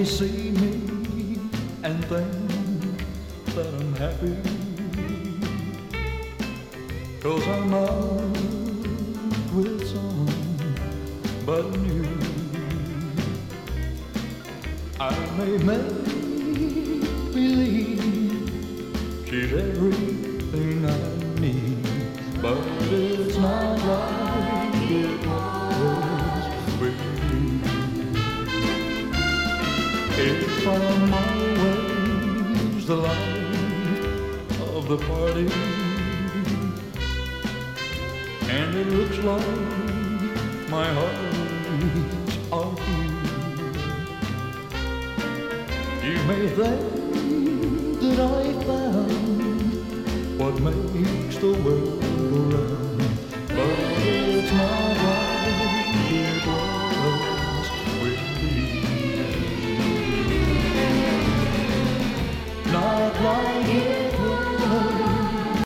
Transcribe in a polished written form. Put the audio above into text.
see me and think that I'm happy, 'cause I'm out with somebody new. I may make believe she's everything I need, but it's not like it was with you. If I'm always the life of the party, and it looks like my heart's off you may think that I found what makes the world go round.